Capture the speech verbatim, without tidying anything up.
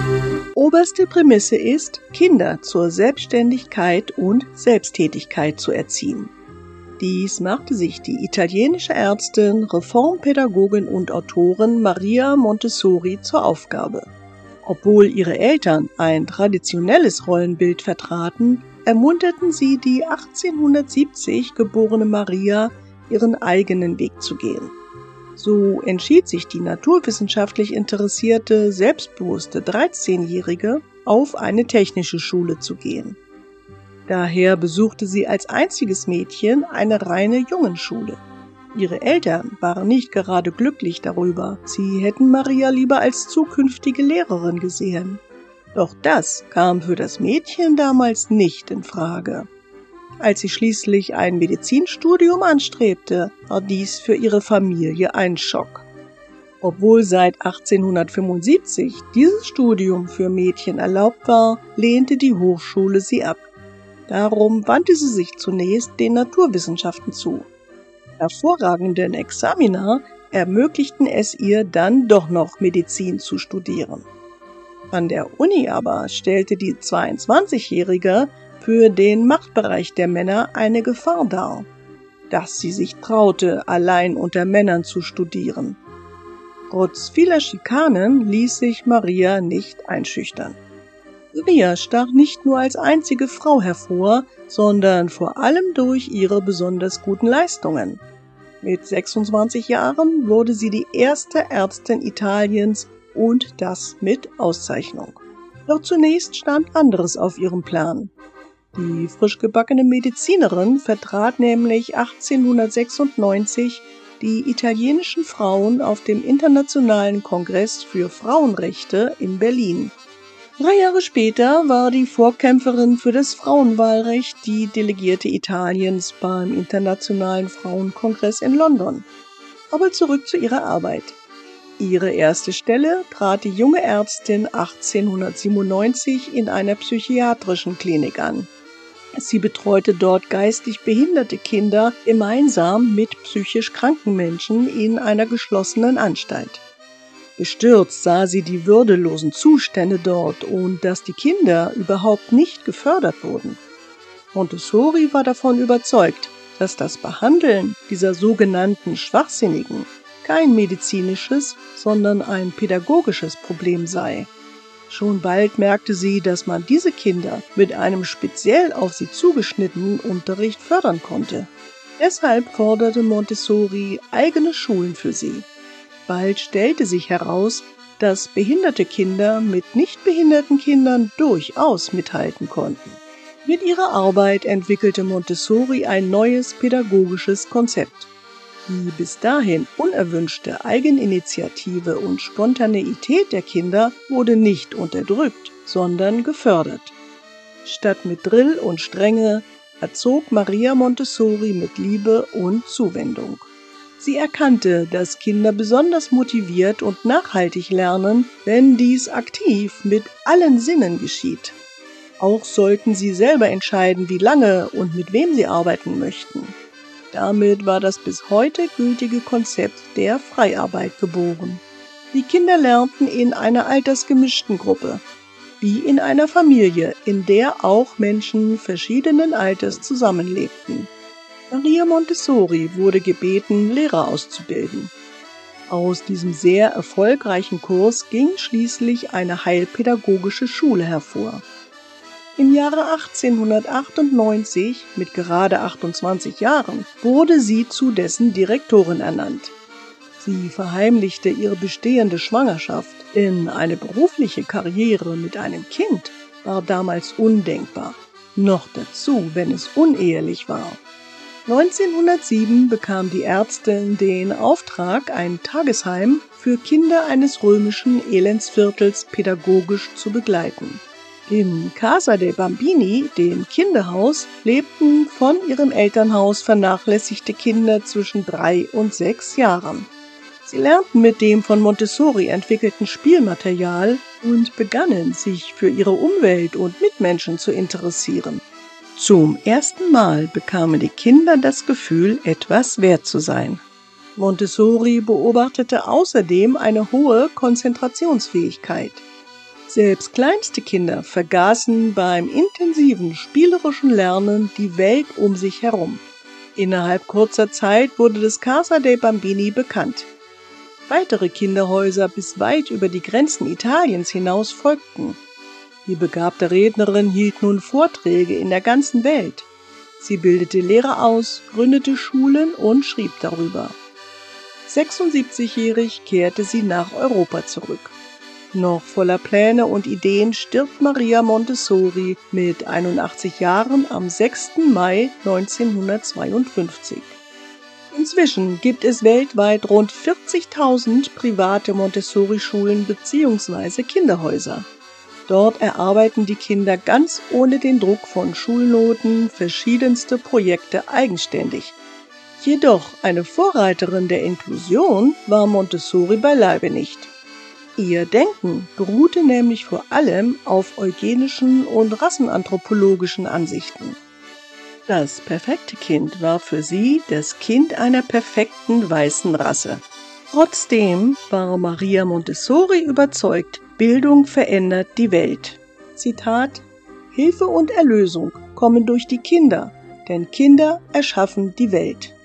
Oberste Prämisse ist, Kinder zur Selbstständigkeit und Selbsttätigkeit zu erziehen. Dies machte sich die italienische Ärztin, Reformpädagogin und Autorin Maria Montessori zur Aufgabe. Obwohl ihre Eltern ein traditionelles Rollenbild vertraten, ermunterten sie die achtzehnhundertsiebzig geborene Maria, ihren eigenen Weg zu gehen. So entschied sich die naturwissenschaftlich interessierte, selbstbewusste dreizehnjährige, auf eine technische Schule zu gehen. Daher besuchte sie als einziges Mädchen eine reine Jungenschule. Ihre Eltern waren nicht gerade glücklich darüber, sie hätten Maria lieber als zukünftige Lehrerin gesehen. Doch das kam für das Mädchen damals nicht in Frage. Als sie schließlich ein Medizinstudium anstrebte, war dies für ihre Familie ein Schock. Obwohl seit achtzehnhundertfünfundsiebzig dieses Studium für Mädchen erlaubt war, lehnte die Hochschule sie ab. Darum wandte sie sich zunächst den Naturwissenschaften zu. Hervorragenden Examina ermöglichten es ihr dann doch noch Medizin zu studieren. An der Uni aber stellte die zweiundzwanzigjährige für den Machtbereich der Männer eine Gefahr dar, dass sie sich traute, allein unter Männern zu studieren. Trotz vieler Schikanen ließ sich Maria nicht einschüchtern. Maria stach nicht nur als einzige Frau hervor, sondern vor allem durch ihre besonders guten Leistungen. Mit sechsundzwanzig Jahren wurde sie die erste Ärztin Italiens und das mit Auszeichnung. Doch zunächst stand anderes auf ihrem Plan. Die frisch gebackene Medizinerin vertrat nämlich achtzehnhundertsechsundneunzig die italienischen Frauen auf dem Internationalen Kongress für Frauenrechte in Berlin. Drei Jahre später war die Vorkämpferin für das Frauenwahlrecht die Delegierte Italiens beim Internationalen Frauenkongress in London. Aber zurück zu ihrer Arbeit. Ihre erste Stelle trat die junge Ärztin achtzehnhundertsiebenundneunzig in einer psychiatrischen Klinik an. Sie betreute dort geistig behinderte Kinder gemeinsam mit psychisch kranken Menschen in einer geschlossenen Anstalt. Bestürzt sah sie die würdelosen Zustände dort und dass die Kinder überhaupt nicht gefördert wurden. Montessori war davon überzeugt, dass das Behandeln dieser sogenannten Schwachsinnigen kein medizinisches, sondern ein pädagogisches Problem sei. Schon bald merkte sie, dass man diese Kinder mit einem speziell auf sie zugeschnittenen Unterricht fördern konnte. Deshalb forderte Montessori eigene Schulen für sie. Bald stellte sich heraus, dass behinderte Kinder mit nicht behinderten Kindern durchaus mithalten konnten. Mit ihrer Arbeit entwickelte Montessori ein neues pädagogisches Konzept. Die bis dahin unerwünschte Eigeninitiative und Spontaneität der Kinder wurde nicht unterdrückt, sondern gefördert. Statt mit Drill und Strenge erzog Maria Montessori mit Liebe und Zuwendung. Sie erkannte, dass Kinder besonders motiviert und nachhaltig lernen, wenn dies aktiv mit allen Sinnen geschieht. Auch sollten sie selber entscheiden, wie lange und mit wem sie arbeiten möchten. Damit war das bis heute gültige Konzept der Freiarbeit geboren. Die Kinder lernten in einer altersgemischten Gruppe, wie in einer Familie, in der auch Menschen verschiedenen Alters zusammenlebten. Maria Montessori wurde gebeten, Lehrer auszubilden. Aus diesem sehr erfolgreichen Kurs ging schließlich eine heilpädagogische Schule hervor. Im Jahre achtzehnhundertachtundneunzig, mit gerade achtundzwanzig Jahren, wurde sie zu dessen Direktorin ernannt. Sie verheimlichte ihre bestehende Schwangerschaft, denn eine berufliche Karriere mit einem Kind war damals undenkbar. Noch dazu, wenn es unehelich war. neunzehnhundertsieben bekam die Ärztin den Auftrag, ein Tagesheim für Kinder eines römischen Elendsviertels pädagogisch zu begleiten. Im Casa dei Bambini, dem Kinderhaus, lebten von ihrem Elternhaus vernachlässigte Kinder zwischen drei und sechs Jahren. Sie lernten mit dem von Montessori entwickelten Spielmaterial und begannen, sich für ihre Umwelt und Mitmenschen zu interessieren. Zum ersten Mal bekamen die Kinder das Gefühl, etwas wert zu sein. Montessori beobachtete außerdem eine hohe Konzentrationsfähigkeit. Selbst kleinste Kinder vergaßen beim intensiven spielerischen Lernen die Welt um sich herum. Innerhalb kurzer Zeit wurde das Casa dei Bambini bekannt. Weitere Kinderhäuser bis weit über die Grenzen Italiens hinaus folgten. Die begabte Rednerin hielt nun Vorträge in der ganzen Welt. Sie bildete Lehrer aus, gründete Schulen und schrieb darüber. sechsundsiebzigjährig kehrte sie nach Europa zurück. Noch voller Pläne und Ideen stirbt Maria Montessori mit einundachtzig Jahren am sechsten Mai neunzehnhundertzweiundfünfzig. Inzwischen gibt es weltweit rund vierzigtausend private Montessori-Schulen bzw. Kinderhäuser. Dort erarbeiten die Kinder ganz ohne den Druck von Schulnoten verschiedenste Projekte eigenständig. Jedoch eine Vorreiterin der Inklusion war Montessori beileibe nicht. Ihr Denken beruhte nämlich vor allem auf eugenischen und rassenanthropologischen Ansichten. Das perfekte Kind war für sie das Kind einer perfekten weißen Rasse. Trotzdem war Maria Montessori überzeugt, Bildung verändert die Welt. Zitat: Hilfe und Erlösung kommen durch die Kinder, denn Kinder erschaffen die Welt.